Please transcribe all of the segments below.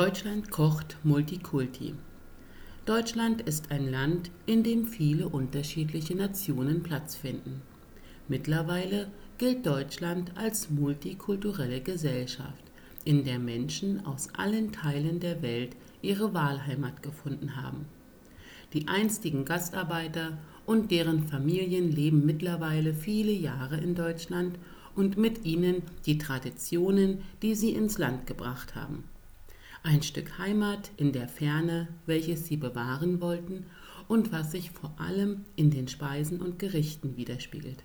Deutschland kocht Multikulti. Deutschland ist ein Land, in dem viele unterschiedliche Nationen Platz finden. Mittlerweile gilt Deutschland als multikulturelle Gesellschaft, in der Menschen aus allen Teilen der Welt ihre Wahlheimat gefunden haben. Die einstigen Gastarbeiter und deren Familien leben mittlerweile viele Jahre in Deutschland und mit ihnen die Traditionen, die sie ins Land gebracht haben. Ein Stück Heimat in der Ferne, welches sie bewahren wollten und was sich vor allem in den Speisen und Gerichten widerspiegelt.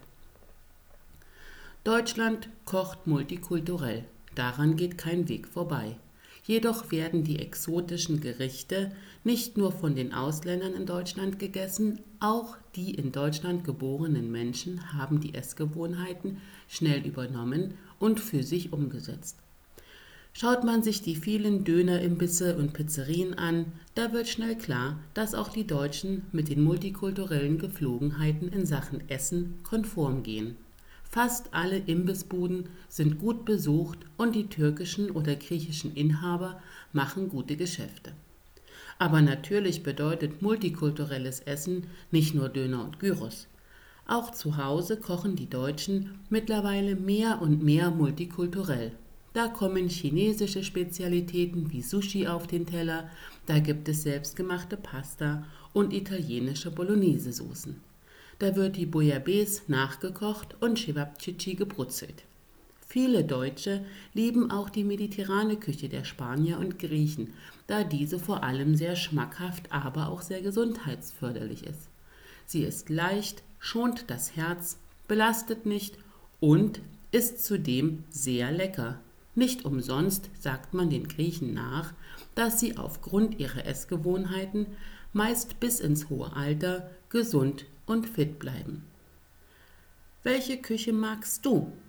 Deutschland kocht multikulturell, daran geht kein Weg vorbei. Jedoch werden die exotischen Gerichte nicht nur von den Ausländern in Deutschland gegessen, auch die in Deutschland geborenen Menschen haben die Essgewohnheiten schnell übernommen und für sich umgesetzt. Schaut man sich die vielen Dönerimbisse und Pizzerien an, da wird schnell klar, dass auch die Deutschen mit den multikulturellen Gepflogenheiten in Sachen Essen konform gehen. Fast alle Imbissbuden sind gut besucht und die türkischen oder griechischen Inhaber machen gute Geschäfte. Aber natürlich bedeutet multikulturelles Essen nicht nur Döner und Gyros. Auch zu Hause kochen die Deutschen mittlerweile mehr und mehr multikulturell. Da kommen chinesische Spezialitäten wie Sushi auf den Teller, da gibt es selbstgemachte Pasta und italienische Bolognese-Soßen. Da wird die Bouillabaisse nachgekocht und Cevapcici gebrutzelt. Viele Deutsche lieben auch die mediterrane Küche der Spanier und Griechen, da diese vor allem sehr schmackhaft, aber auch sehr gesundheitsförderlich ist. Sie ist leicht, schont das Herz, belastet nicht und ist zudem sehr lecker. Nicht umsonst sagt man den Griechen nach, dass sie aufgrund ihrer Essgewohnheiten meist bis ins hohe Alter gesund und fit bleiben. Welche Küche magst du?